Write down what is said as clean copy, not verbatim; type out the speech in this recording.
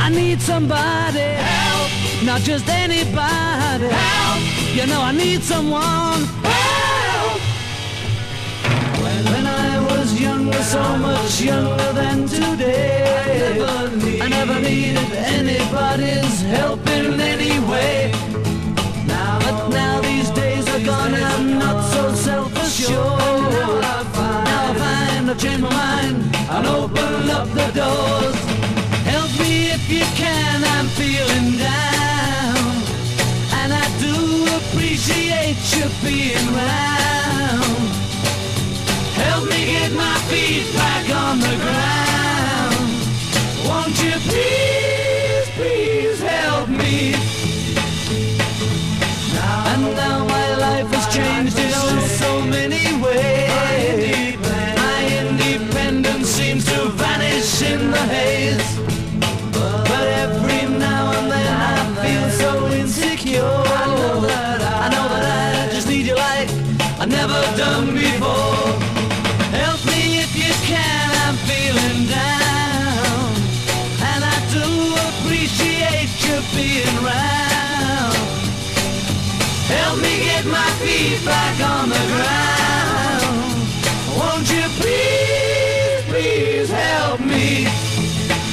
I need somebody help, not just anybody help. You know I need someone help. When I was younger, so much younger than today, I never needed anybody's help in any way. But now these days are gone and I'm not so self-assured. Now I find I've changed my mind and open up the doors. Help me if you can, I'm feeling down, and I do appreciate you being round. Help me get my feet back on the ground. Won't you please, please help me? And now my life has changed in so many ways. My independence seems to vanish in the haze. But every now and then I feel so insecure. I know that I just need you like I've never done before. Help me if you can, I'm feeling down, and I do appreciate you being round. Help me get my feet back